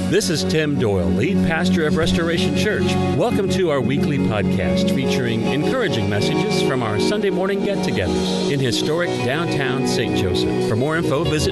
This is Tim Doyle, lead pastor of Restoration Church. Welcome to our weekly podcast featuring encouraging messages from our Sunday morning get-togethers in historic downtown St. Joseph. For more info, visit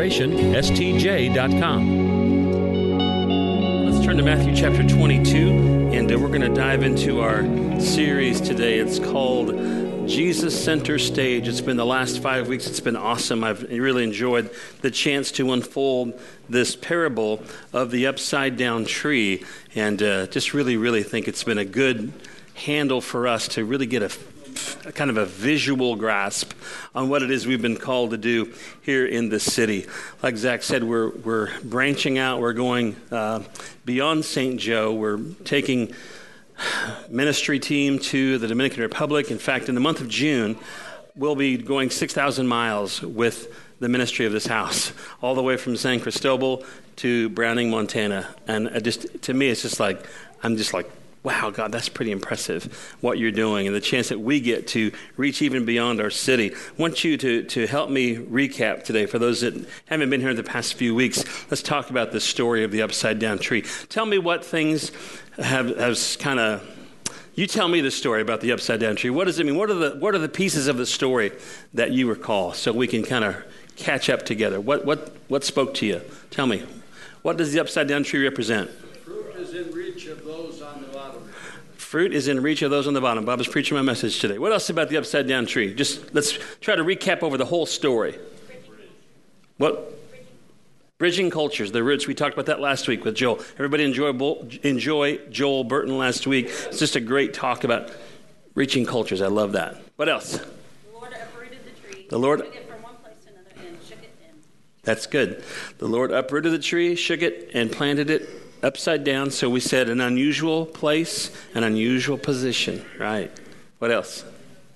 restorationstj.com. Let's turn to Matthew chapter 22, and we're going to dive into our series today. It's called Jesus Center Stage. It's been the last 5 weeks. It's been awesome. I've really enjoyed the chance to unfold this parable of the upside down tree, and just really think it's been a good handle for us to really get a kind of a visual grasp on what it is we've been called to do here in this city. Like Zach said, we're branching out. We're going beyond St. Joe. We're taking ministry team to the Dominican Republic. In fact, in the month of June, we'll be going 6,000 miles with the ministry of this house, all the way from San Cristobal to Browning, Montana. And to me, it's just like, I'm just like, wow, God, that's pretty impressive what you're doing, and the chance that we get to reach even beyond our city. I want you to help me recap today. For those that haven't been here in the past few weeks, let's talk about the story of the upside down tree. Tell me what things have kind of, you tell me the story about the upside down tree. What does it mean? What are the pieces of the story that you recall, so we can kind of catch up together? What spoke to you? Tell me. What does the upside down tree represent? Fruit is in reach of those on the bottom. Fruit is in reach of those on the bottom. Bob is preaching my message today. What else about the upside down tree? Just let's try to recap over the whole story. What? Bridging cultures, the roots. We talked about that last week with Joel. Everybody enjoy Joel Burton last week. It's just a great talk about reaching cultures. I love that. What else? The Lord uprooted the tree. The Lord moved it from one place to another and shook it in. That's good. The Lord uprooted the tree, shook it, and planted it upside down. So we said an unusual place, an unusual position. Right. What else?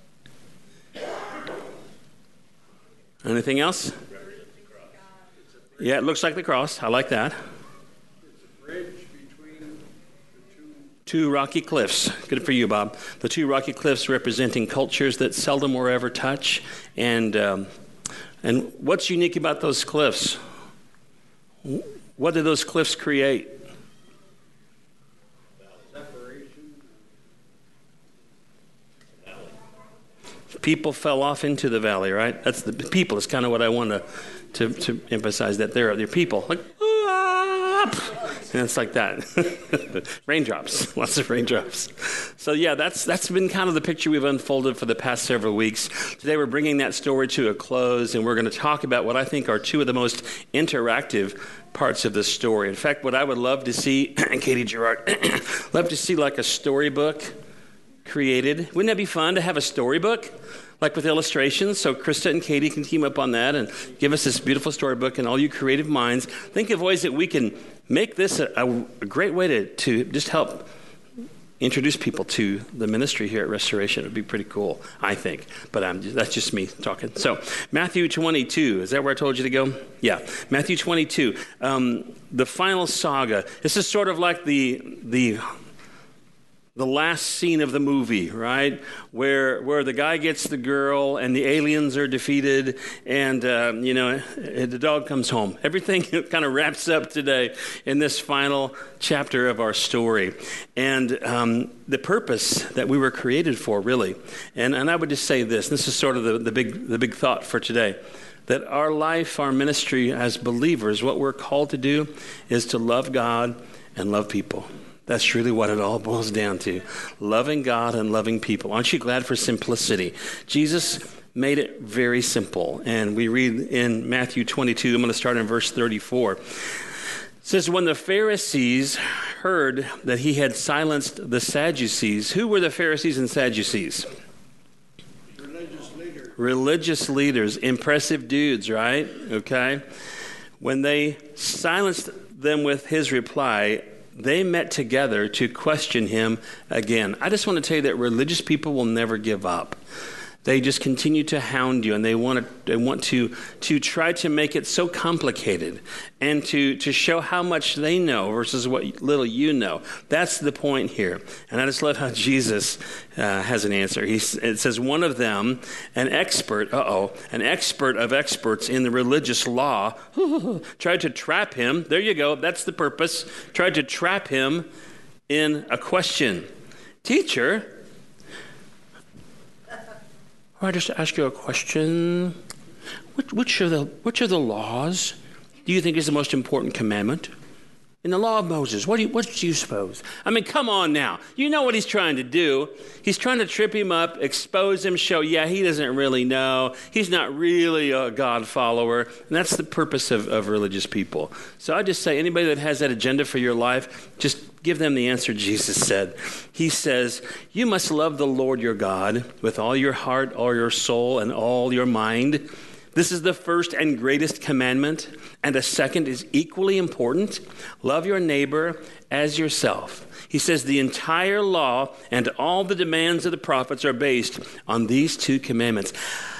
Anything else? Yeah, it looks like the cross. I like that. It's a bridge between the two rocky cliffs. Good for you, Bob. The two rocky cliffs representing cultures that seldom or ever touch. And what's unique about those cliffs? What do those cliffs create? separation. People fell off into the valley, right? That's the people. Is kind of what I want to emphasize, that they're people. Like, and it's like that. Raindrops, lots of raindrops. So yeah, that's been kind of the picture we've unfolded for the past several weeks. Today we're bringing that story to a close, and we're going to talk about what I think are two of the most interactive parts of this story. In fact, what I would love to see, Katie Gerard, love to see like a storybook created. Wouldn't that be fun to have a storybook? Like with illustrations, so Krista and Katie can team up on that and give us this beautiful storybook, and all you creative minds, think of ways that we can make this a great way to just help introduce people to the ministry here at Restoration. It would be pretty cool, I think, but that's just me talking. So Matthew 22, is that where I told you to go? Yeah, Matthew 22, the final saga. This is sort of like the last scene of the movie, right? Where the guy gets the girl and the aliens are defeated, and the dog comes home. Everything kind of wraps up today in this final chapter of our story, and the purpose that we were created for, really. And I would just say this is sort of the big thought for today. That our life, our ministry as believers, what we're called to do is to love God and love people. That's really what it all boils down to. Loving God and loving people. Aren't you glad for simplicity? Jesus made it very simple. And we read in Matthew 22, I'm going to start in verse 34. It says, when the Pharisees heard that he had silenced the Sadducees. Who were the Pharisees and Sadducees? Religious leaders. Impressive dudes, right? Okay. When they silenced them with his reply, they met together to question him again. I just want to tell you that religious people will never give up. they just continue to hound you, and they want to try to make it so complicated and to show how much they know versus what little you know. That's the point here. And I just love how Jesus has an answer. It says, one of them, an expert of experts in the religious law, tried to trap him. There you go. That's the purpose. Tried to trap him in a question. Teacher, I just ask you a question. Which are the laws do you think is the most important commandment? In the law of Moses, what do you suppose? I mean, come on now. You know what he's trying to do. He's trying to trip him up, expose him, show, he doesn't really know. He's not really a God follower. And that's the purpose of religious people. So I just say, anybody that has that agenda for your life, just give them the answer Jesus said. He says, you must love the Lord your God with all your heart, all your soul, and all your mind. This is the first and greatest commandment, and a second is equally important. Love your neighbor as yourself. He says the entire law and all the demands of the prophets are based on these two commandments.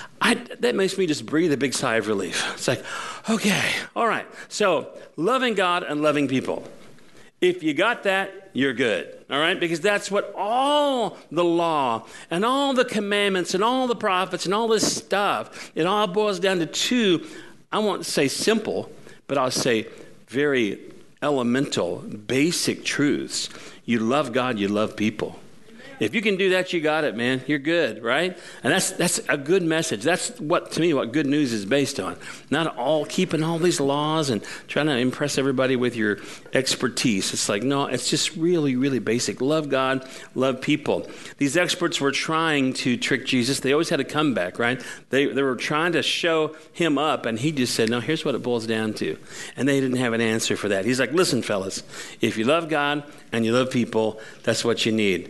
That makes me just breathe a big sigh of relief. It's like, okay, all right. So loving God and loving people. If you got that, you're good, all right? Because that's what all the law and all the commandments and all the prophets and all this stuff, it all boils down to two, I won't say simple, but I'll say very elemental, basic truths. You love God, you love people. If you can do that, you got it, man. You're good, right? And that's a good message. That's what good news is based on. Not all keeping all these laws and trying to impress everybody with your expertise. It's like, no, it's just really, really basic. Love God, love people. These experts were trying to trick Jesus. They always had a comeback, right? They were trying to show him up, and he just said, no, here's what it boils down to. And they didn't have an answer for that. He's like, listen, fellas, if you love God and you love people, that's what you need.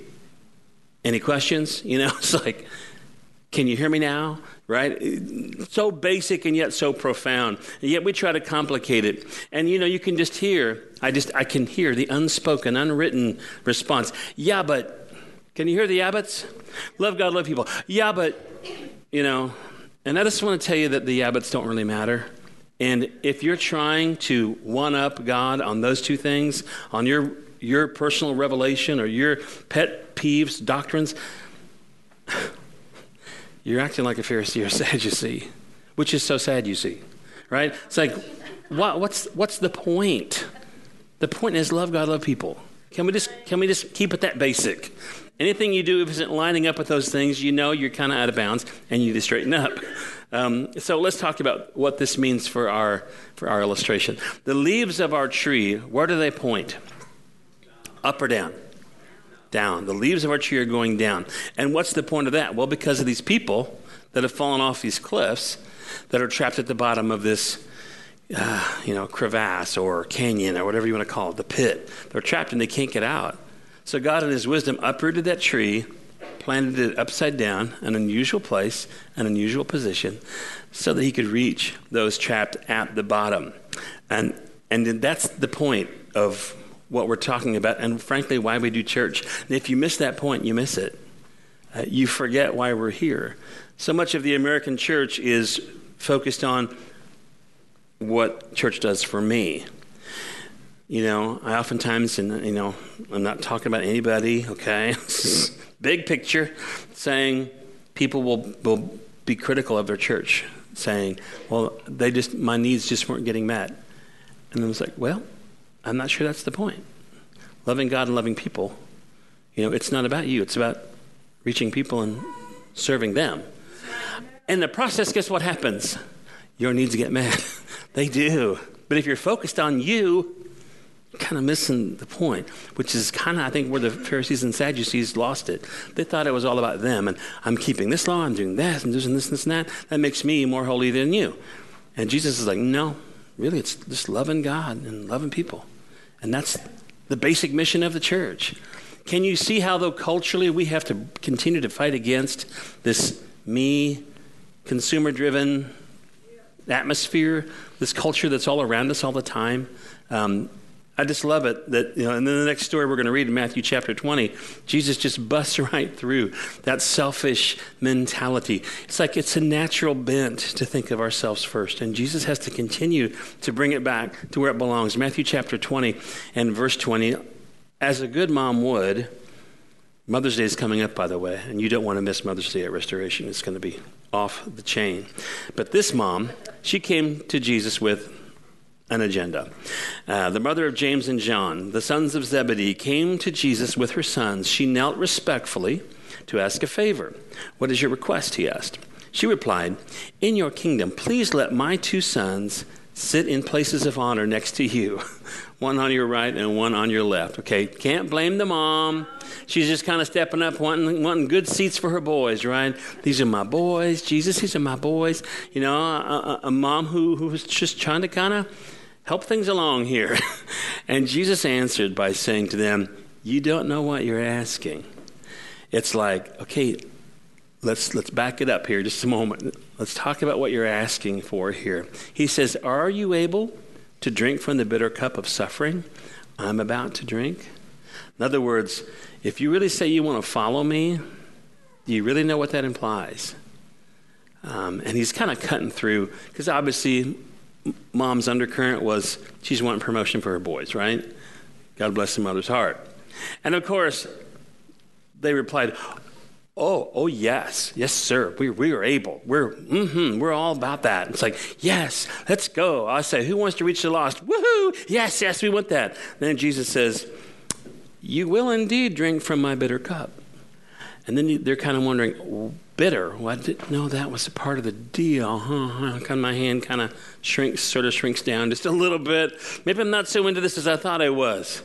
Any questions? It's like, can you hear me now? Right? So basic and yet so profound. And yet we try to complicate it. And you can just hear, I can hear the unspoken, unwritten response. Yeah, but, can you hear the yeah buts? Love God, love people. Yeah, but, and I just want to tell you that the yeah buts don't really matter. And if you're trying to one-up God on those two things, on your personal revelation or your pet peeves, doctrines, you're acting like a Pharisee or Sadducee, which is so sad, you see, right? It's like, what's the point? The point is love God, love people. Can we just keep it that basic? Anything you do if it isn't lining up with those things, you're kind of out of bounds and you need to straighten up. So let's talk about what this means for our illustration. The leaves of our tree, where do they point? Up or down? Down. The leaves of our tree are going down. And what's the point of that? Well, because of these people that have fallen off these cliffs that are trapped at the bottom of this, crevasse or canyon or whatever you want to call it, the pit. They're trapped and they can't get out. So God in his wisdom uprooted that tree, planted it upside down, an unusual place, an unusual position, so that he could reach those trapped at the bottom. And that's the point of what we're talking about, and frankly, why we do church. And if you miss that point, you miss it. You forget why we're here. So much of the American church is focused on what church does for me. I oftentimes, I'm not talking about anybody, okay? Big picture, saying people will be critical of their church, saying, well, my needs just weren't getting met. And I was like, well, I'm not sure that's the point. Loving God and loving people, it's not about you. It's about reaching people and serving them. In the process, guess what happens? Your needs get met. They do. But if you're focused on you, you're kind of missing the point, which is kind of, I think, where the Pharisees and Sadducees lost it. They thought it was all about them, and I'm keeping this law, I'm doing that, and doing this and that. That makes me more holy than you. And Jesus is like, no, really, it's just loving God and loving people. And that's the basic mission of the church. Can you see how, though, culturally we have to continue to fight against this me, consumer-driven atmosphere, this culture that's all around us all the time? I just love it that, and then the next story we're going to read in Matthew chapter 20, Jesus just busts right through that selfish mentality. It's like it's a natural bent to think of ourselves first. And Jesus has to continue to bring it back to where it belongs. Matthew chapter 20 and verse 20, as a good mom would, Mother's Day is coming up, by the way, and you don't want to miss Mother's Day at Restoration. It's going to be off the chain. But this mom, she came to Jesus with an agenda. The mother of James and John, the sons of Zebedee, came to Jesus with her sons. She knelt respectfully to ask a favor. "What is your request?" he asked. She replied, "In your kingdom, please let my 2 sons sit in places of honor next to you, one on your right and one on your left." Okay, can't blame the mom. She's just kind of stepping up, wanting good seats for her boys, right? These are my boys, Jesus, these are my boys. A mom who was just trying to kind of help things along here. And Jesus answered by saying to them, "You don't know what you're asking." It's like, okay, let's back it up here just a moment. Let's talk about what you're asking for here. He says, "Are you able to drink from the bitter cup of suffering I'm about to drink?" In other words, if you really say you want to follow me, do you really know what that implies? And he's kind of cutting through, because obviously mom's undercurrent was she's wanting promotion for her boys, right? God bless the mother's heart. And of course, they replied, Oh, yes, sir. We are able. We're all about that. It's like, yes, let's go. I say, who wants to reach the lost? Woohoo! Yes, we want that. Then Jesus says, "You will indeed drink from my bitter cup." And then they're kind of wondering, bitter? Well, I didn't know that was a part of the deal. Kind of my hand kind of shrinks down just a little bit. Maybe I'm not so into this as I thought I was.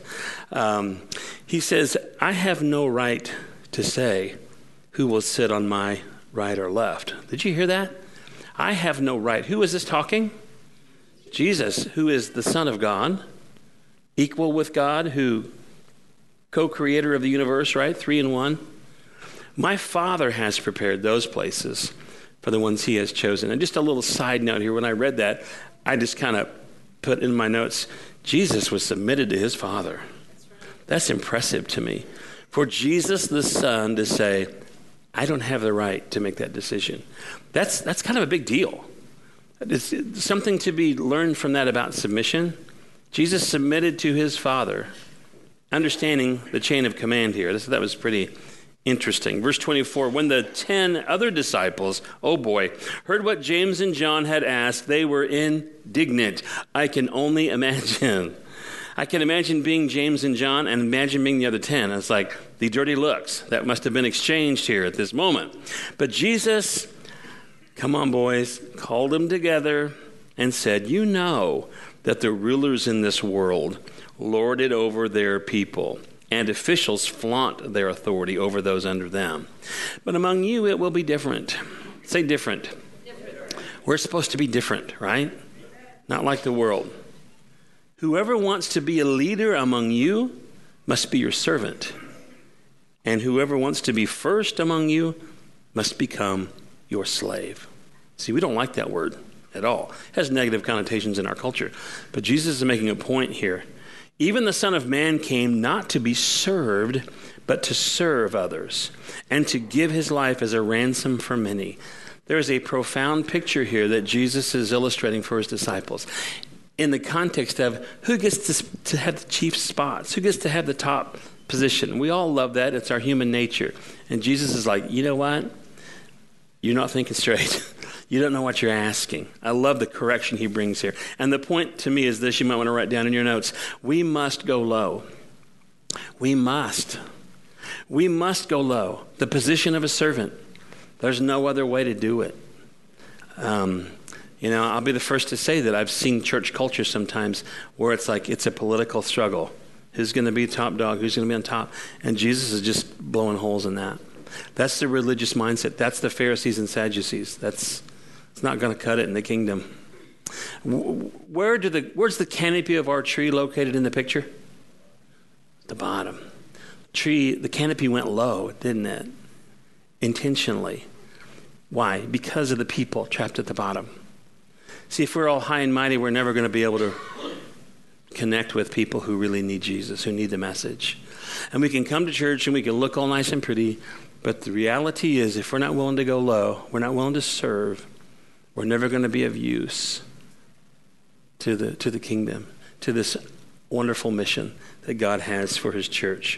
He says, "I have no right to say who will sit on my right or left." Did you hear that? I have no right. Who is this talking? Jesus, who is the Son of God, equal with God, who co-creator of the universe, right? 3 in 1. My Father has prepared those places for the ones he has chosen. And just a little side note here, when I read that, I just kind of put in my notes, Jesus was submitted to his Father. That's impressive to me. For Jesus the Son to say, I don't have the right to make that decision. That's kind of a big deal. It's something to be learned from that about submission. Jesus submitted to his Father, understanding the chain of command here. That was pretty interesting. Verse 24, when the 10 other disciples, oh boy, heard what James and John had asked, they were indignant. I can only imagine. I can imagine being James and John and imagine being the other 10. It's like the dirty looks that must have been exchanged here at this moment. But Jesus, come on boys, called them together and said, you know that the rulers in this world lord it over their people, and officials flaunt their authority over those under them. But among you it will be different. Say different. Different. We're supposed to be different, right? Not like the world. Whoever wants to be a leader among you must be your servant. And whoever wants to be first among you must become your slave. See, we don't like that word at all. It has negative connotations in our culture. But Jesus is making a point here. Even the Son of Man came not to be served, but to serve others, and to give his life as a ransom for many. There is a profound picture here that Jesus is illustrating for his disciples in the context of who gets to have the chief spots, who gets to have the top position. We all love that. It's our human nature. And Jesus is like, you know what? You're not thinking straight. You don't know what you're asking. I love the correction he brings here. And the point to me is this, you might want to write down in your notes. We must go low. We must. We must go low. The position of a servant. There's no other way to do it. I'll be the first to say that I've seen church culture sometimes where it's like it's a political struggle. Who's going to be top dog? Who's going to be on top? And Jesus is just blowing holes in that. That's the religious mindset. That's the Pharisees and Sadducees. It's not going to cut it in the kingdom. Where's the canopy of our tree located in the picture? The bottom. The canopy went low, didn't it? Intentionally. Why? Because of the people trapped at the bottom. See, if we're all high and mighty, we're never going to be able to connect with people who really need Jesus, who need the message. And we can come to church and we can look all nice and pretty, but the reality is if we're not willing to go low, we're not willing to serve, we're never going to be of use to the kingdom, to this wonderful mission that God has for his church.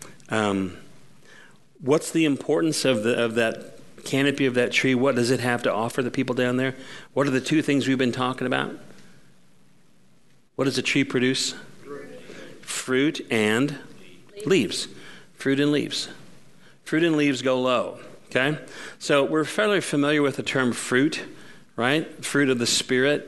What's the importance of that canopy of that tree? What does it have to offer the people down there? What are the two things we've been talking about? What does a tree produce? Fruit and leaves. Fruit and leaves. Fruit and leaves go low, okay? So we're fairly familiar with the term fruit, right? Fruit of the Spirit.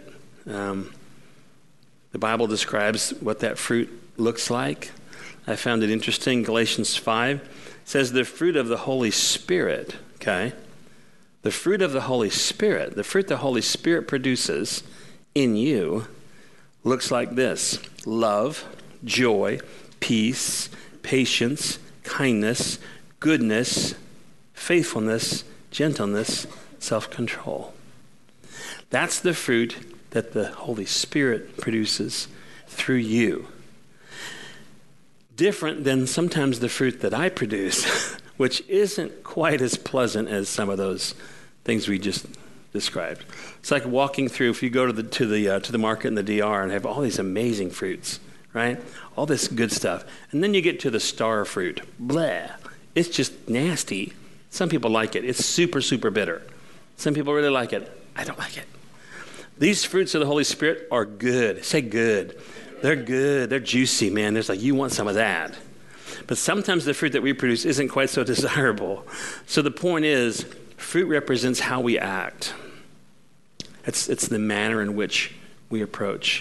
The Bible describes what that fruit looks like. I found it interesting. Galatians 5 says the fruit of the Holy Spirit, okay? The fruit of the Holy Spirit, the fruit the Holy Spirit produces in you looks like this: love, joy, peace, patience, kindness, goodness, faithfulness, gentleness, self-control. That's the fruit that the Holy Spirit produces through you. Different than sometimes the fruit that I produce, which isn't quite as pleasant as some of those things we just described. It's like walking through, if you go to the market in the DR and have all these amazing fruits, right? All this good stuff. And then you get to the star fruit. Blah. It's just nasty. Some people like it. It's super, super bitter. Some people really like it. I don't like it. These fruits of the Holy Spirit are good. Say good. They're good. They're juicy, man. There's like, you want some of that. But sometimes the fruit that we produce isn't quite so desirable. So the point is, fruit represents how we act. It's the manner in which we approach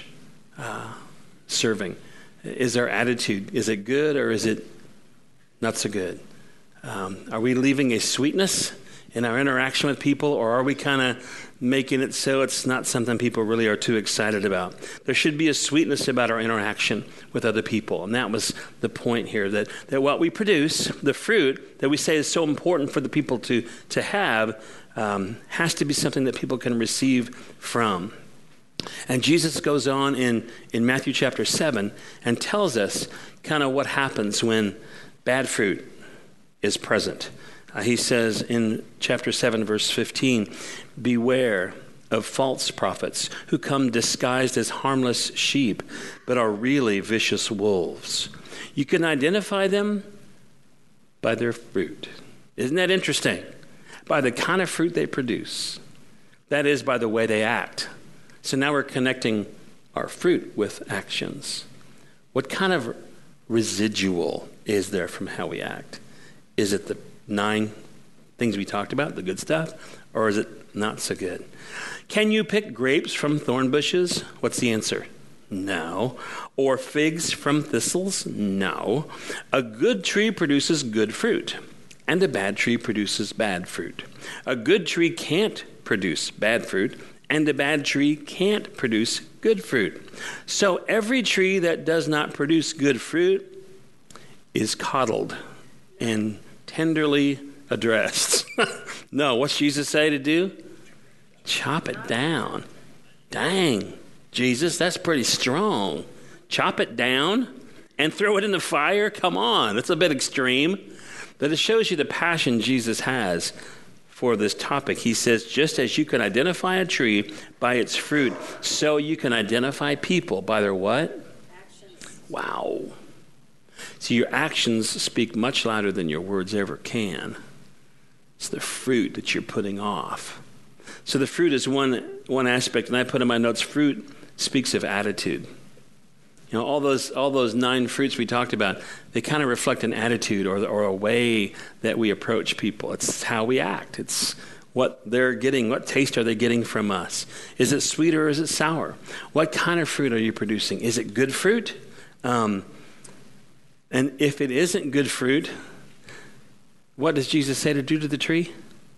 serving. Is our attitude, is it good or is it not so good? Are we leaving a sweetness in our interaction with people, or are we kind of making it so it's not something people really are too excited about? There should be a sweetness about our interaction with other people, and that was the point here, that what we produce, the fruit that we say is so important for the people to have, has to be something that people can receive from. And Jesus goes on in Matthew chapter 7 and tells us kind of what happens when bad fruit is present. He says in chapter 7, verse 15, beware of false prophets who come disguised as harmless sheep, but are really vicious wolves. You can identify them by their fruit. Isn't that interesting? By the kind of fruit they produce. That is, by the way they act. So now we're connecting our fruit with actions. What kind of residual is there from how we act? Is it the 9 things we talked about, the good stuff, or is it not so good? Can you pick grapes from thorn bushes? What's the answer? No. Or figs from thistles? No. A good tree produces good fruit, and a bad tree produces bad fruit. A good tree can't produce bad fruit, and a bad tree can't produce good fruit. So every tree that does not produce good fruit is coddled and tenderly addressed. No, what's Jesus say to do? Chop it down. Dang, Jesus, that's pretty strong. Chop it down and throw it in the fire? Come on, that's a bit extreme. But it shows you the passion Jesus has for this topic. He says, just as you can identify a tree by its fruit, so you can identify people by their what? Actions. Wow. So your actions speak much louder than your words ever can. It's the fruit that you're putting off. So the fruit is one aspect, and I put in my notes, fruit speaks of attitude. You know, all those 9 fruits we talked about, they kind of reflect an attitude or a way that we approach people. It's how we act. It's what they're getting. What taste are they getting from us? Is it sweet or is it sour? What kind of fruit are you producing? Is it good fruit? And if it isn't good fruit, what does Jesus say to do to the tree?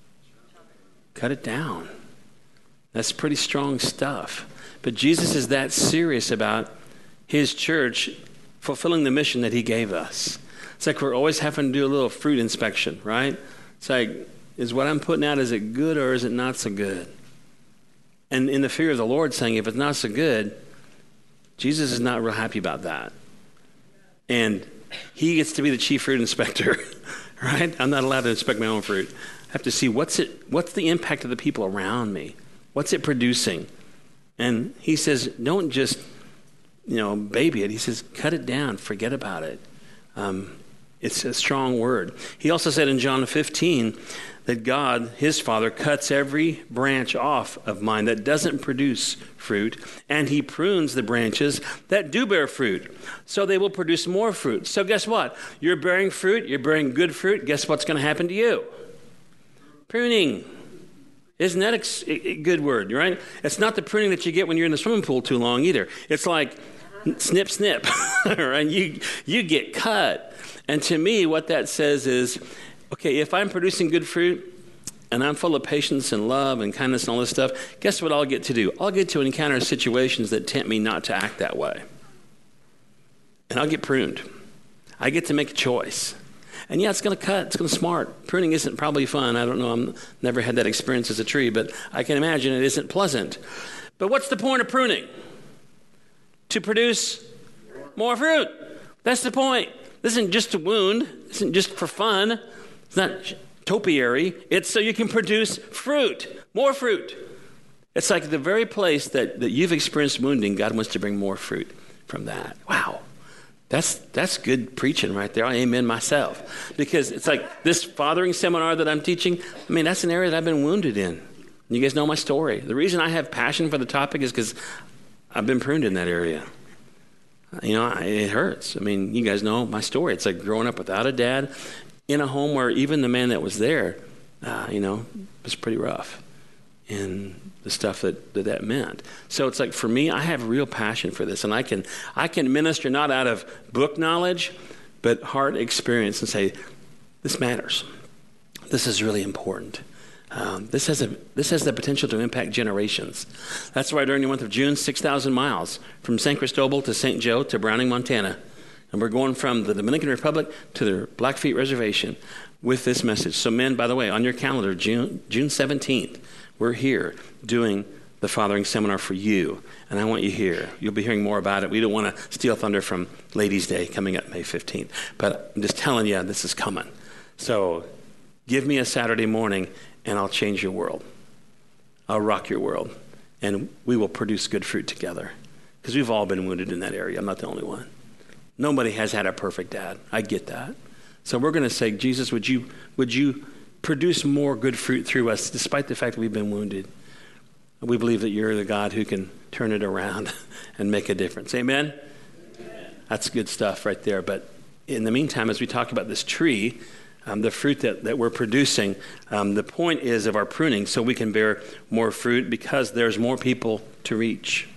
Cut it down. That's pretty strong stuff. But Jesus is that serious about his church fulfilling the mission that he gave us. It's like we're always having to do a little fruit inspection, right? It's like, is what I'm putting out, is it good or is it not so good? And in the fear of the Lord, saying, if it's not so good, Jesus is not real happy about that. And he gets to be the chief fruit inspector, right? I'm not allowed to inspect my own fruit. I have to see what's the impact of the people around me? What's it producing? And he says, don't just, baby it. He says, cut it down, forget about it. It's a strong word. He also said in John 15 that God, his Father, cuts every branch off of mine that doesn't produce fruit, and he prunes the branches that do bear fruit, so they will produce more fruit. So guess what? You're bearing fruit, you're bearing good fruit. Guess what's going to happen to you? Pruning. Isn't that a good word, right? It's not the pruning that you get when you're in the swimming pool too long either. It's like snip, snip, right? You get cut. And to me, what that says is, okay, if I'm producing good fruit and I'm full of patience and love and kindness and all this stuff, guess what I'll get to do? I'll get to encounter situations that tempt me not to act that way. And I'll get pruned. I get to make a choice. And yeah, it's going to cut. It's going to smart. Pruning isn't probably fun. I don't know. I've never had that experience as a tree, but I can imagine it isn't pleasant. But what's the point of pruning? To produce more fruit. That's the point. This isn't just a wound. This isn't just for fun. It's not topiary. It's so you can produce fruit, more fruit. It's like the very place that you've experienced wounding, God wants to bring more fruit from that. Wow. That's good preaching right there. I amen myself. Because it's like this fathering seminar that I'm teaching, that's an area that I've been wounded in. You guys know my story. The reason I have passion for the topic is because I've been pruned in that area. It hurts. You guys know my story. It's like growing up without a dad in a home where even the man that was there, was pretty rough in the stuff that meant. So it's like, for me, I have real passion for this, and I can minister not out of book knowledge, but heart experience and say, this matters. This is really important. This has the potential to impact generations. That's why during the month of June, 6,000 miles from San Cristobal to St. Joe to Browning, Montana. And we're going from the Dominican Republic to the Blackfeet Reservation with this message. So men, by the way, on your calendar, June 17th, we're here doing the fathering seminar for you. And I want you here. You'll be hearing more about it. We don't want to steal thunder from Ladies' Day coming up May 15th. But I'm just telling you, this is coming. So give me a Saturday morning, and I'll change your world. I'll rock your world. And we will produce good fruit together. Because we've all been wounded in that area. I'm not the only one. Nobody has had a perfect dad. I get that. So we're going to say, Jesus, would you produce more good fruit through us, despite the fact that we've been wounded? We believe that you're the God who can turn it around and make a difference. Amen? That's good stuff right there. But in the meantime, as we talk about this tree, the fruit that we're producing, the point is of our pruning so we can bear more fruit because there's more people to reach.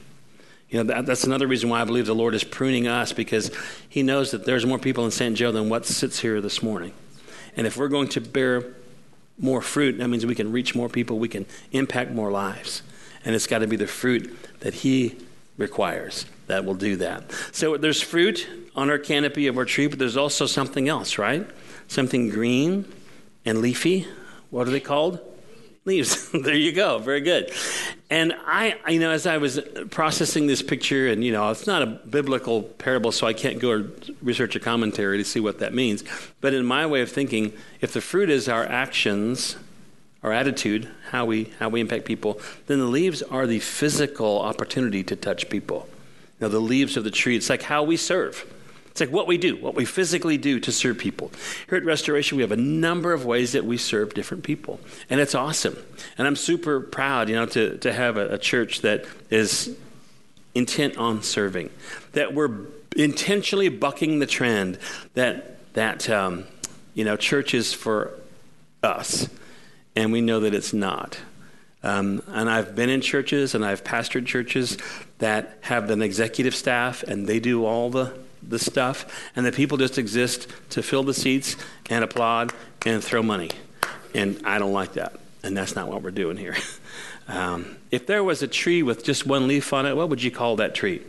That's another reason why I believe the Lord is pruning us, because he knows that there's more people in St. Joe than what sits here this morning. And if we're going to bear more fruit, that means we can reach more people, we can impact more lives. And it's got to be the fruit that he requires that will do that. So there's fruit on our canopy of our tree, but there's also something else, right? Something green and leafy. What are they called? Leaves. There you go. Very good. And I, as I was processing this picture, and, it's not a biblical parable, so I can't go research a commentary to see what that means. But in my way of thinking, if the fruit is our actions, our attitude, how we impact people, then the leaves are the physical opportunity to touch people. The leaves of the tree, it's like how we serve. It's like what we do, what we physically do to serve people. Here at Restoration, we have a number of ways that we serve different people. And it's awesome. And I'm super proud, to have a church that is intent on serving, that we're intentionally bucking the trend that church is for us. And we know that it's not. And I've been in churches and I've pastored churches that have an executive staff and they do all the stuff, and the people just exist to fill the seats and applaud and throw money. And I don't like that. And that's not what we're doing here. If there was a tree with just one leaf on it, what would you call that tree?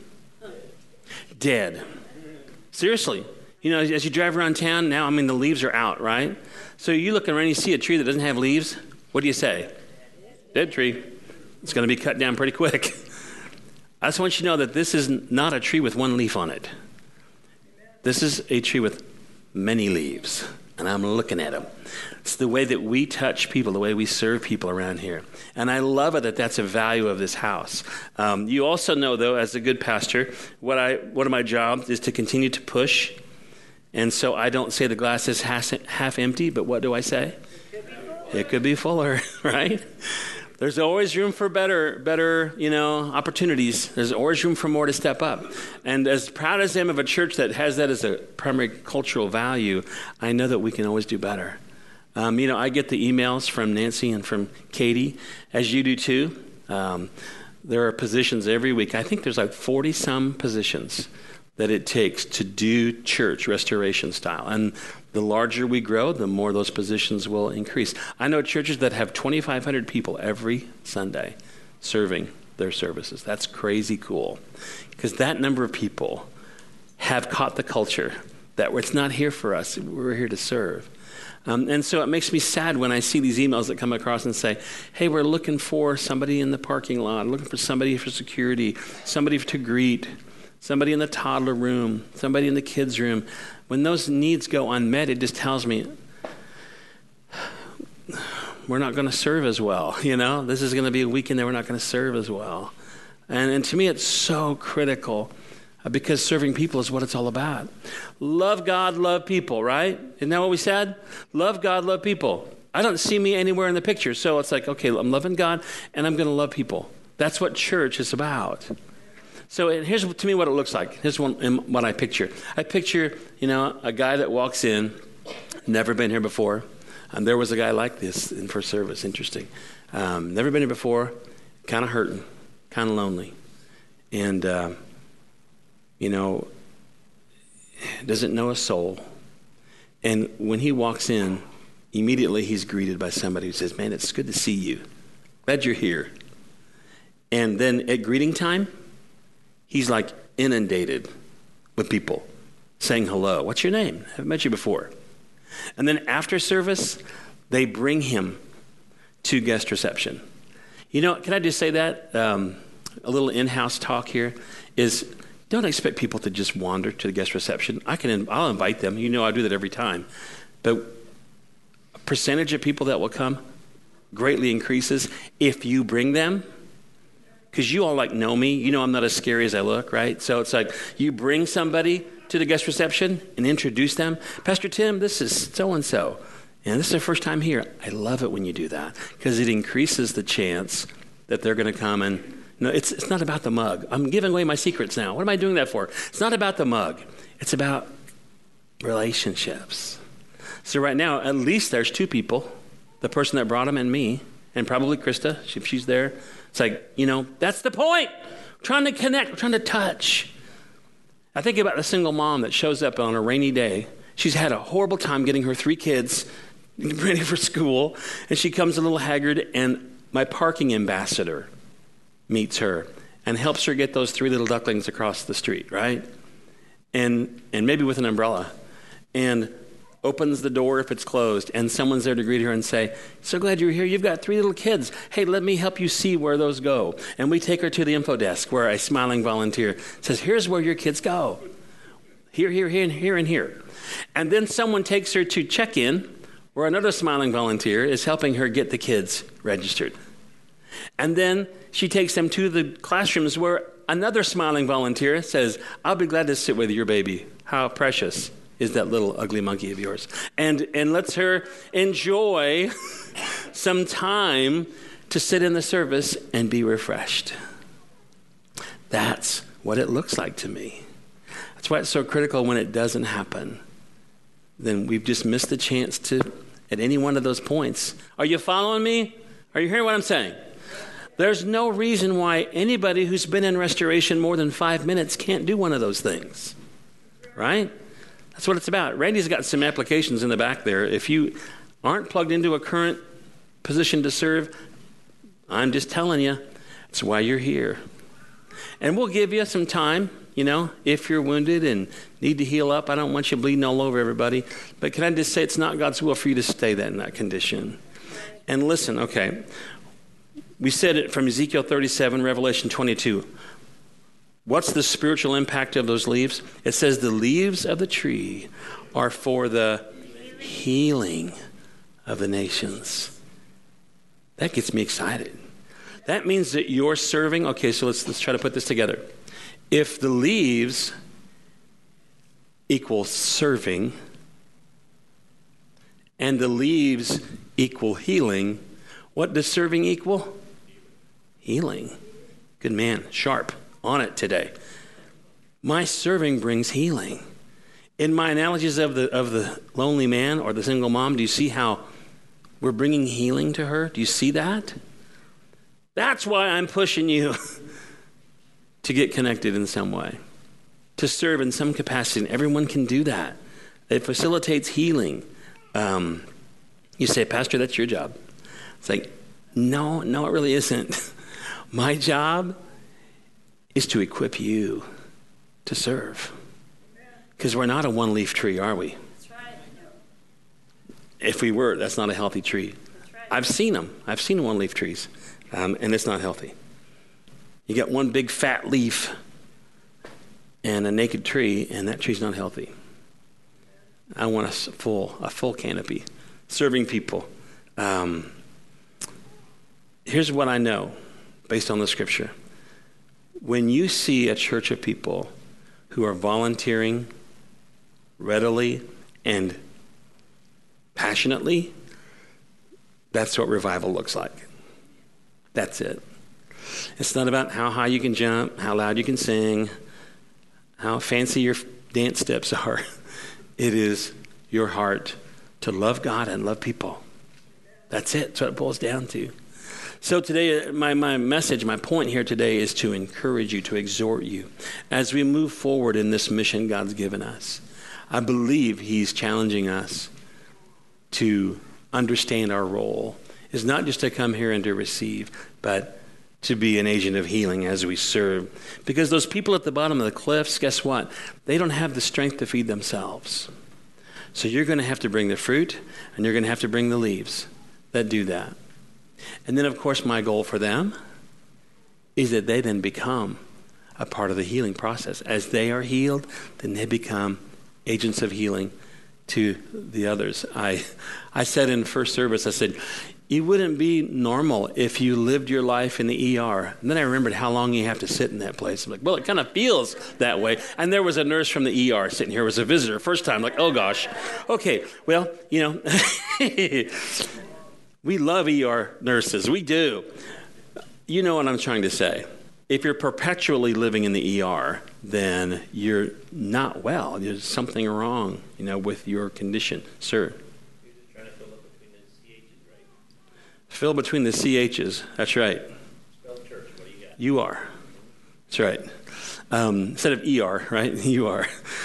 Dead. Seriously. As you drive around town now, the leaves are out, right? So you look around and you see a tree that doesn't have leaves. What do you say? Dead tree. It's going to be cut down pretty quick. I just want you to know that this is not a tree with one leaf on it. This is a tree with many leaves, and I'm looking at them. It's the way that we touch people, the way we serve people around here. And I love it that that's a value of this house. You also know, though, as a good pastor, one of my jobs is to continue to push. And so I don't say the glass is half empty, but what do I say? It could be fuller, right? There's always room for better, opportunities. There's always room for more to step up. And as proud as I am of a church that has that as a primary cultural value, I know that we can always do better. I get the emails from Nancy and from Katie, as you do too. There are positions every week. I think there's like 40-some positions that it takes to do church restoration style. And the larger we grow, the more those positions will increase. I know churches that have 2,500 people every Sunday serving their services. That's crazy cool. Because that number of people have caught the culture that it's not here for us. We're here to serve. And so it makes me sad when I see these emails that come across and say, hey, we're looking for somebody in the parking lot, looking for somebody for security, somebody to greet, somebody in the toddler room, somebody in the kids' room. When those needs go unmet, it just tells me we're not going to serve as well. This is going to be a weekend that we're not going to serve as well. And to me, it's so critical because serving people is what it's all about. Love God, love people, right? Isn't that what we said? Love God, love people. I don't see me anywhere in the picture. So it's like, okay, I'm loving God and I'm going to love people. That's what church is about. So here's to me what it looks like. Here's what I picture. I picture, a guy that walks in, never been here before. And there was a guy like this in first service. Interesting. Never been here before, kind of hurting, kind of lonely. And, doesn't know a soul. And when he walks in, immediately he's greeted by somebody who says, man, it's good to see you. Glad you're here. And then at greeting time, he's like inundated with people saying hello. What's your name? I haven't met you before. And then after service, they bring him to guest reception. Can I just say that? A little in-house talk here is don't expect people to just wander to the guest reception. I'll invite them. I do that every time. But a percentage of people that will come greatly increases if you bring them. Because you all know me. I'm not as scary as I look, right? So it's like you bring somebody to the guest reception and introduce them. Pastor Tim, this is so-and-so. And this is their first time here. I love it when you do that because it increases the chance that they're going to come and... No, it's not about the mug. I'm giving away my secrets now. What am I doing that for? It's not about the mug. It's about relationships. So right now, at least there's two people, the person that brought him and me, and probably Krista, if she's there. It's like, that's the point. We're trying to connect. We're trying to touch. I think about the single mom that shows up on a rainy day. She's had a horrible time getting her 3 kids ready for school, and she comes a little haggard, and my parking ambassador meets her and helps her get those 3 little ducklings across the street, right? And maybe with an umbrella. And opens the door if it's closed, and someone's there to greet her and say, so glad you're here. You've got 3 little kids. Hey, let me help you see where those go. And we take her to the info desk where a smiling volunteer says, here's where your kids go. Here, and here. And then someone takes her to check-in where another smiling volunteer is helping her get the kids registered. And then she takes them to the classrooms where another smiling volunteer says, I'll be glad to sit with your baby. How precious is that little ugly monkey of yours? And lets her enjoy some time to sit in the service and be refreshed. That's what it looks like to me. That's why it's so critical when it doesn't happen. Then we've just missed the chance to, at any one of those points. Are you following me? Are you hearing what I'm saying? There's no reason why anybody who's been in restoration more than 5 minutes can't do one of those things. Right? That's what it's about. Randy's got some applications in the back there. If you aren't plugged into a current position to serve, I'm just telling you, that's why you're here. And we'll give you some time, if you're wounded and need to heal up. I don't want you bleeding all over everybody. But can I just say it's not God's will for you to stay in that condition. And listen, okay, we said it from Ezekiel 37, Revelation 22. What's the spiritual impact of those leaves? It says the leaves of the tree are for the healing of the nations. That gets me excited. That means that you're serving. Okay, so let's try to put this together. If the leaves equal serving and the leaves equal healing, what does serving equal? Healing. Good man, sharp, on it today. My serving brings healing. In my analogies of the lonely man or the single mom, do you see how we're bringing healing to her? Do you see that? That's why I'm pushing you to get connected in some way, to serve in some capacity. And everyone can do that. It facilitates healing. You say, Pastor, that's your job. It's like, no, it really isn't. My job is to equip you to serve. Because we're not a one-leaf tree, are we? That's right. If we were, that's not a healthy tree. That's right. I've seen them. I've seen one-leaf trees, and it's not healthy. You got one big fat leaf and a naked tree, and that tree's not healthy. I want a full canopy, serving people. Here's what I know based on the scripture. When you see a church of people who are volunteering readily and passionately, that's what revival looks like. That's it. It's not about how high you can jump, how loud you can sing, how fancy your dance steps are. It is your heart to love God and love people. That's it. That's what it boils down to. So today, my message, my point here today is to encourage you, to exhort you. As we move forward in this mission God's given us, I believe he's challenging us to understand our role. It's not just to come here and to receive, but to be an agent of healing as we serve. Because those people at the bottom of the cliffs, guess what? They don't have the strength to feed themselves. So you're going to have to bring the fruit, and you're going to have to bring the leaves that do that. And then, of course, my goal for them is that they then become a part of the healing process. As they are healed, then they become agents of healing to the others. I said in first service, I said, it wouldn't be normal if you lived your life in the ER. And then I remembered how long you have to sit in that place. I'm like, well, it kind of feels that way. And there was a nurse from the ER sitting here, was a visitor. First time, like, oh gosh. Okay, well, we love ER nurses. We do. You know what I'm trying to say. If you're perpetually living in the ER, then you're not well. There's something wrong, with your condition. Sir? You're just trying to fill up between the CHs, right? Fill between the CHs. That's right. Spell church. What do you got? You are. That's right. Instead of ER, right? You are.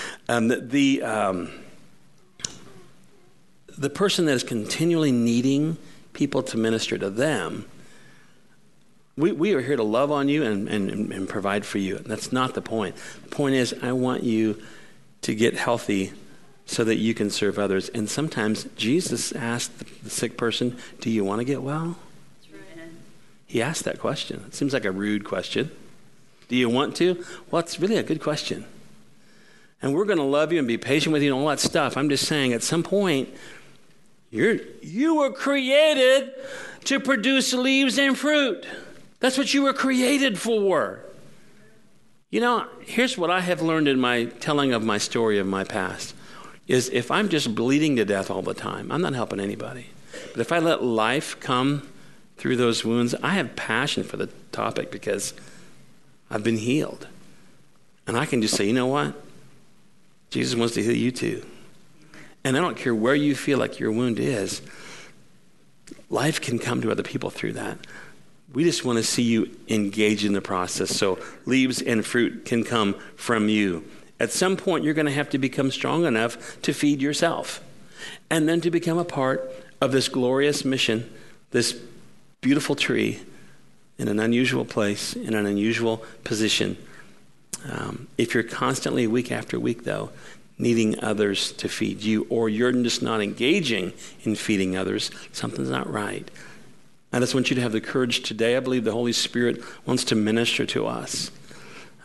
The person that is continually needing people to minister to them, we are here to love on you and provide for you. That's not the point. The point is, I want you to get healthy so that you can serve others. And sometimes Jesus asked the sick person, do you want to get well? That's right. He asked that question. It seems like a rude question. Do you want to? Well, it's really a good question. And we're going to love you and be patient with you and all that stuff. I'm just saying, at some point, you were created to produce leaves and fruit. That's what you were created for. Here's what I have learned in my telling of my story of my past, is if I'm just bleeding to death all the time, I'm not helping anybody. But if I let life come through those wounds, I have passion for the topic because I've been healed. And I can just say, you know what? Jesus wants to heal you too. And I don't care where you feel like your wound is. Life can come to other people through that. We just want to see you engage in the process so leaves and fruit can come from you. At some point, you're going to have to become strong enough to feed yourself and then to become a part of this glorious mission, this beautiful tree in an unusual place, in an unusual position. If you're constantly, week after week, though, needing others to feed you, or you're just not engaging in feeding others, something's not right. I just want you to have the courage today. I believe the Holy Spirit wants to minister to us.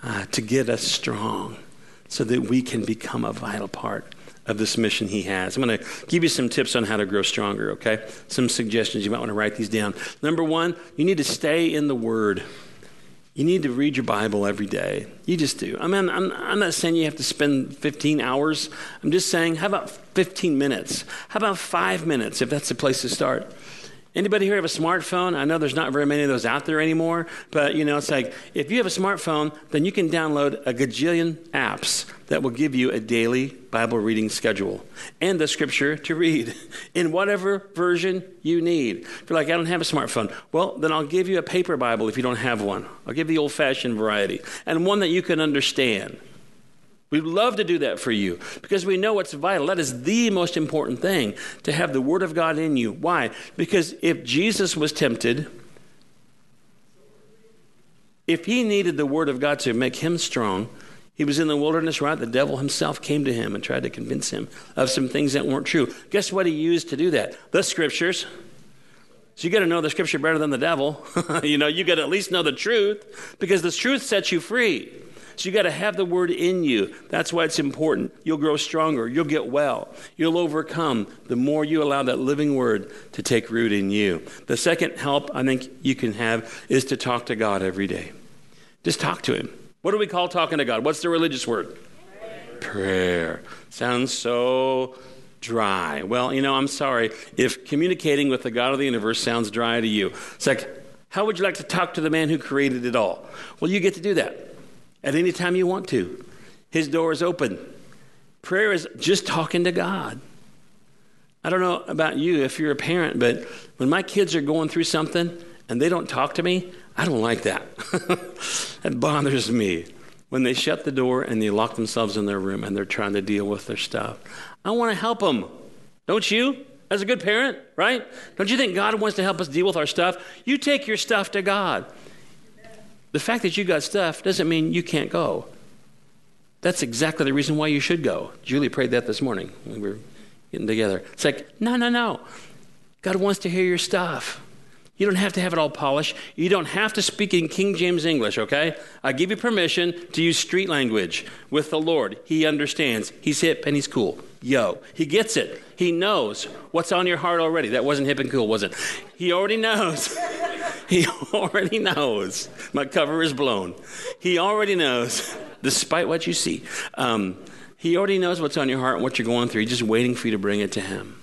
to get us strong so that we can become a vital part of this mission he has. I'm going to give you some tips on how to grow stronger, okay? Some suggestions. You might want to write these down. Number one, you need to stay in the Word. You need to read your Bible every day. You just do. I mean, I'm not saying you have to spend 15 hours. I'm just saying, how about 15 minutes? How about 5 minutes, if that's the place to start? Anybody here have a smartphone? I know there's not very many of those out there anymore, but it's like if you have a smartphone, then you can download a gajillion apps that will give you a daily Bible reading schedule and the scripture to read in whatever version you need. If you're like, I don't have a smartphone, well, then I'll give you a paper Bible if you don't have one. I'll give you the old-fashioned variety and one that you can understand. We'd love to do that for you because we know it's vital. That is the most important thing, to have the Word of God in you. Why? Because if Jesus was tempted, if he needed the Word of God to make him strong, he was in the wilderness, right? The devil himself came to him and tried to convince him of some things that weren't true. Guess what he used to do that? The Scriptures. So you got to know the Scripture better than the devil. You got to at least know the truth because the truth sets you free. So you got to have the Word in you. That's why it's important. You'll grow stronger. You'll get well. You'll overcome the more you allow that living Word to take root in you. The second help I think you can have is to talk to God every day. Just talk to him. What do we call talking to God? What's the religious word? Prayer. Sounds so dry. Well, I'm sorry if communicating with the God of the universe sounds dry to you. It's like, how would you like to talk to the man who created it all? Well, you get to do that at any time you want to. His door is open. Prayer is just talking to God. I don't know about you if you're a parent, but when my kids are going through something and they don't talk to me, I don't like that. That bothers me. When they shut the door and they lock themselves in their room and they're trying to deal with their stuff. I want to help them. Don't you? As a good parent, right? Don't you think God wants to help us deal with our stuff? You take your stuff to God. The fact that you got stuff doesn't mean you can't go. That's exactly the reason why you should go. Julie prayed that this morning when we were getting together. It's like, no. God wants to hear your stuff. You don't have to have it all polished. You don't have to speak in King James English, okay? I give you permission to use street language with the Lord. He understands. He's hip and he's cool. He gets it. He knows what's on your heart already. That wasn't hip and cool, was it? He already knows. He already knows. My cover is blown. He already knows, despite what you see. He already knows what's on your heart and what you're going through. He's just waiting for you to bring it to him.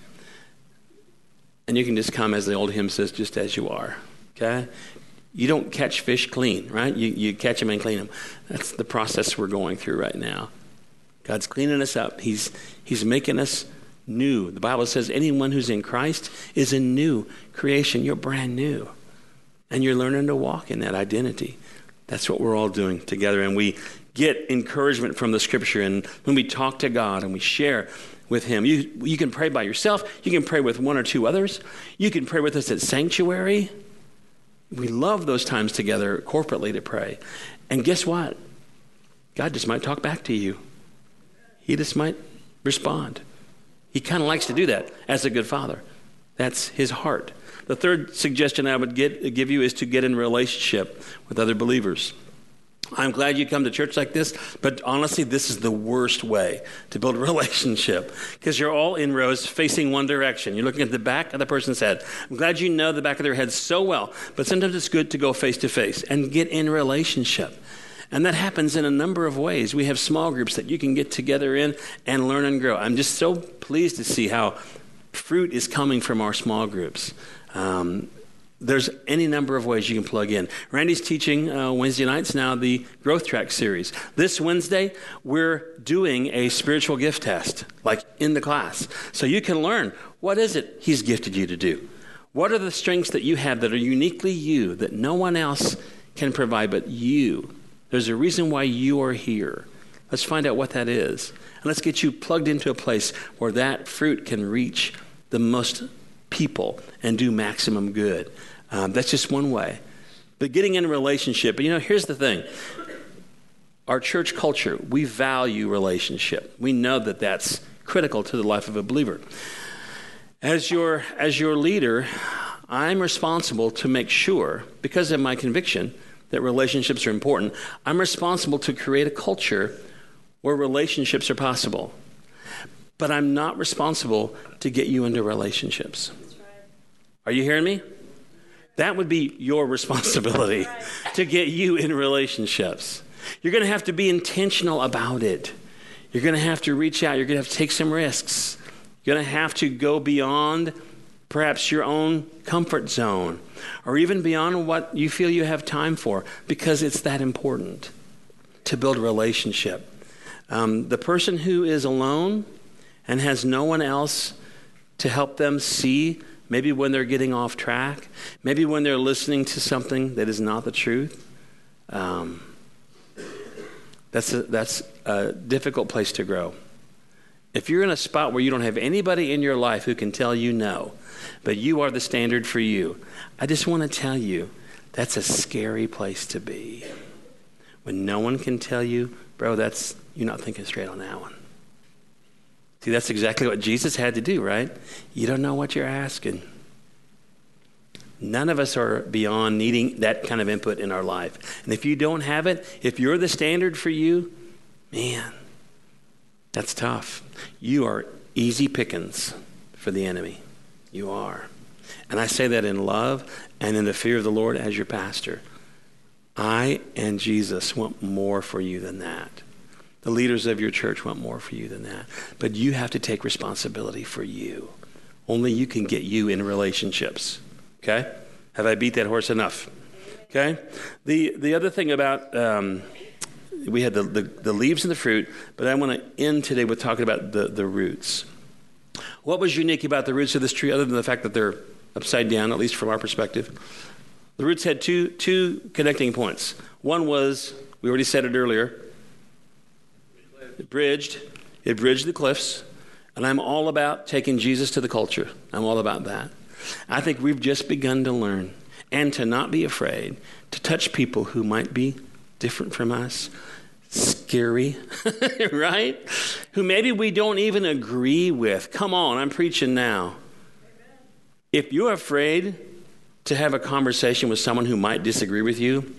And you can just come, as the old hymn says, just as you are, okay? You don't catch fish clean, right? You catch them and clean them. That's the process we're going through right now. God's cleaning us up. He's making us new. The Bible says anyone who's in Christ is a new creation. You're brand new. And you're learning to walk in that identity. That's what we're all doing together. And we get encouragement from the Scripture. And when we talk to God and we share with him, you can pray by yourself. You can pray with one or two others. You can pray with us at Sanctuary. We love those times together corporately to pray. And guess what? God just might talk back to you. He just might respond. He kind of likes to do that as a good father. That's his heart. The third suggestion I would give you is to get in relationship with other believers. I'm glad you come to church like this, but honestly, this is the worst way to build a relationship because you're all in rows facing one direction. You're looking at the back of the person's head. I'm glad you know the back of their head so well, but sometimes it's good to go face to face and get in relationship. And that happens in a number of ways. We have small groups that you can get together in and learn and grow. I'm just so pleased to see how fruit is coming from our small groups. There's any number of ways you can plug in. Randy's teaching Wednesday nights now the Growth Track series. This Wednesday, we're doing a spiritual gift test, like in the class. So you can learn, what is it he's gifted you to do? What are the strengths that you have that are uniquely you, that no one else can provide but you? There's a reason why you are here. Let's find out what that is. And let's get you plugged into a place where that fruit can reach the most people and do maximum good. That's just one way. But getting in a relationship, but here's the thing. Our church culture, we value relationship. We know that that's critical to the life of a believer. As your leader, I'm responsible to make sure, because of my conviction, that relationships are important. I'm responsible to create a culture where relationships are possible. But I'm not responsible to get you into relationships. Are you hearing me? That would be your responsibility to get you in relationships. You're going to have to be intentional about it. You're going to have to reach out. You're going to have to take some risks. You're going to have to go beyond perhaps your own comfort zone or even beyond what you feel you have time for, because it's that important to build a relationship. The person who is alone and has no one else to help them see, maybe when they're getting off track, maybe when they're listening to something that is not the truth, that's a difficult place to grow. If you're in a spot where you don't have anybody in your life who can tell you no, but you are the standard for you, I just want to tell you, that's a scary place to be. When no one can tell you, bro, you're not thinking straight on that one. See, that's exactly what Jesus had to do, right? You don't know what you're asking. None of us are beyond needing that kind of input in our life. And if you don't have it, if you're the standard for you, man, that's tough. You are easy pickings for the enemy. You are. And I say that in love and in the fear of the Lord as your pastor. I and Jesus want more for you than that. The leaders of your church want more for you than that. But you have to take responsibility for you. Only you can get you in relationships. Okay? Have I beat that horse enough? Okay? The other thing about, we had the leaves and the fruit, but I want to end today with talking about the roots. What was unique about the roots of this tree, other than the fact that they're upside down, at least from our perspective? The roots had two connecting points. One was, we already said it earlier, it bridged the cliffs, and I'm all about taking Jesus to the culture. I'm all about that. I think we've just begun to learn and to not be afraid to touch people who might be different from us, scary, right? Who maybe we don't even agree with. Come on, I'm preaching now. If you're afraid to have a conversation with someone who might disagree with you,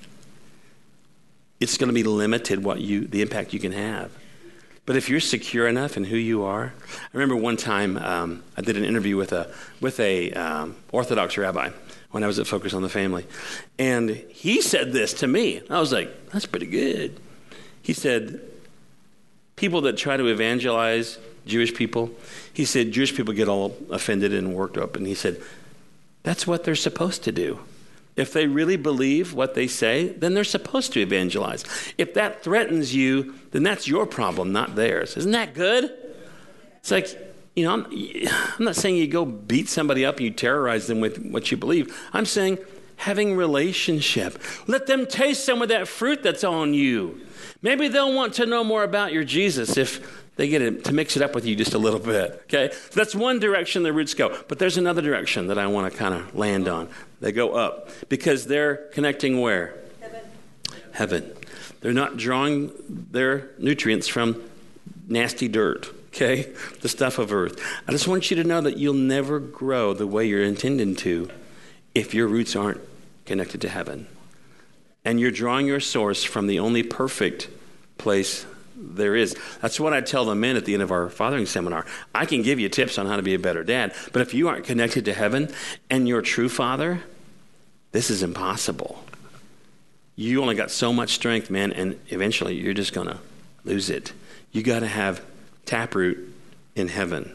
it's going to be limited the impact you can have. But if you're secure enough in who you are, I remember one time I did an interview with a Orthodox rabbi when I was at Focus on the Family, and he said this to me. I was like, that's pretty good. He said, people that try to evangelize Jewish people, he said Jewish people get all offended and worked up, and he said, that's what they're supposed to do. If they really believe what they say, then they're supposed to evangelize. If that threatens you, then that's your problem, not theirs. Isn't that good? It's like, I'm not saying you go beat somebody up and you terrorize them with what you believe. I'm saying having relationship. Let them taste some of that fruit that's on you. Maybe they'll want to know more about your Jesus if they get to mix it up with you just a little bit, okay? So that's one direction the roots go. But there's another direction that I want to kind of land on. They go up because they're connecting where? Heaven. They're not drawing their nutrients from nasty dirt, okay? The stuff of earth. I just want you to know that you'll never grow the way you're intending to if your roots aren't connected to heaven. And you're drawing your source from the only perfect place there is. That's what I tell the men at the end of our fathering seminar. I can give you tips on how to be a better dad, but if you aren't connected to heaven and your true father, this is impossible. You only got so much strength, man, and eventually you're just going to lose it. You got to have taproot in heaven.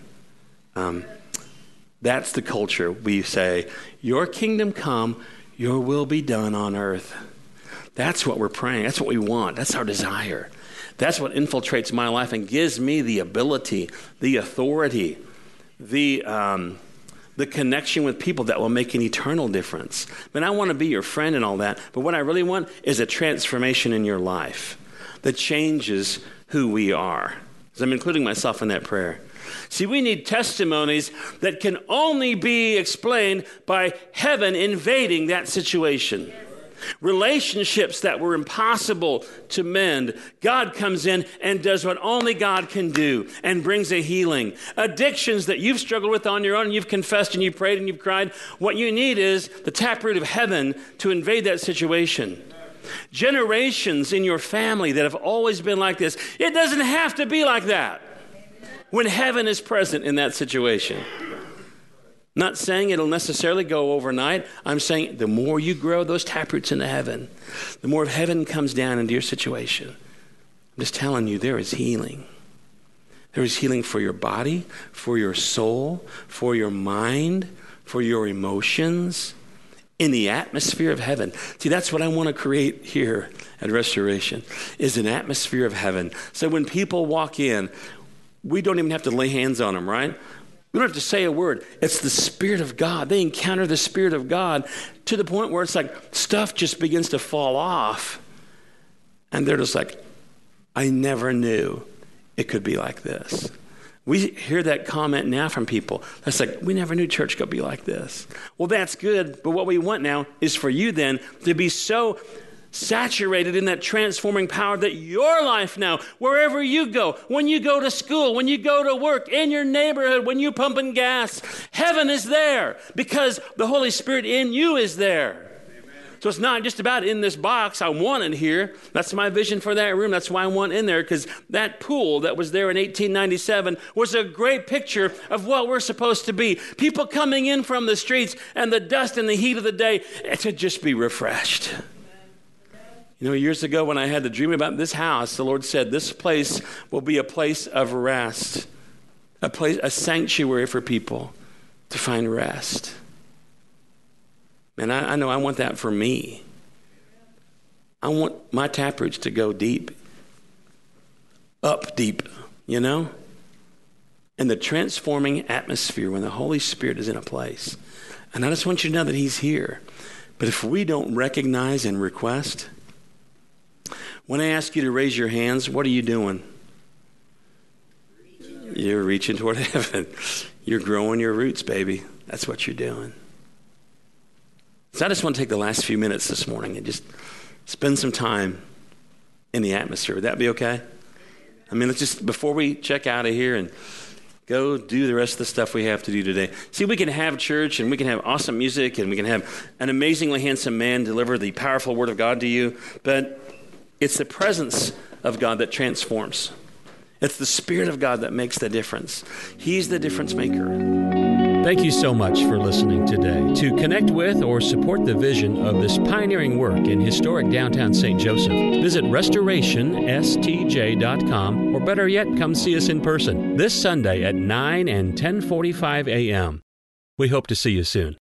That's the culture. We say, your kingdom come, your will be done on earth. That's what we're praying. That's what we want. That's our desire. That's what infiltrates my life and gives me the ability, the authority, the connection with people that will make an eternal difference. But I want to be your friend and all that. But what I really want is a transformation in your life that changes who we are. Because I'm including myself in that prayer. See, we need testimonies that can only be explained by heaven invading that situation. Relationships that were impossible to mend, God comes in and does what only God can do and brings a healing. Addictions that you've struggled with on your own, you've confessed and you've prayed and you've cried. What you need is the taproot of heaven to invade that situation. Generations in your family that have always been like this. It doesn't have to be like that when heaven is present in that situation. Not saying it'll necessarily go overnight. I'm saying the more you grow those taproots into heaven, the more of heaven comes down into your situation. I'm just telling you, there is healing. There is healing for your body, for your soul, for your mind, for your emotions, in the atmosphere of heaven. See, that's what I want to create here at Restoration, is an atmosphere of heaven. So when people walk in, we don't even have to lay hands on them, right? We don't have to say a word. It's the Spirit of God. They encounter the Spirit of God to the point where it's like stuff just begins to fall off. And they're just like, I never knew it could be like this. We hear that comment now from people. That's like, we never knew church could be like this. Well, that's good. But what we want now is for you then to be so saturated in that transforming power that your life now, wherever you go, when you go to school, when you go to work, in your neighborhood, when you're pumping gas, heaven is there because the Holy Spirit in you is there. So it's not just about in this box. I want it here. That's my vision for that room. That's why I want in there, because that pool that was there in 1897 was a great picture of what we're supposed to be. People coming in from the streets and the dust and the heat of the day to just be refreshed. You know, years ago when I had the dream about this house, the Lord said this place will be a place of rest, a sanctuary for people to find rest. And I know I want that for me. I want my taproots to go deep, up deep, you know? And the transforming atmosphere when the Holy Spirit is in a place. And I just want you to know that He's here. But if we don't recognize and request, when I ask you to raise your hands, what are you doing? You're reaching toward heaven. You're growing your roots, baby. That's what you're doing. So I just want to take the last few minutes this morning and just spend some time in the atmosphere. Would that be okay? I mean, let's just, before we check out of here and go do the rest of the stuff we have to do today. See, we can have church and we can have awesome music and we can have an amazingly handsome man deliver the powerful word of God to you, but it's the presence of God that transforms. It's the Spirit of God that makes the difference. He's the difference maker. Thank you so much for listening today. To connect with or support the vision of this pioneering work in historic downtown St. Joseph, visit restorationstj.com, or better yet, come see us in person this Sunday at 9 and 10:45 a.m. We hope to see you soon.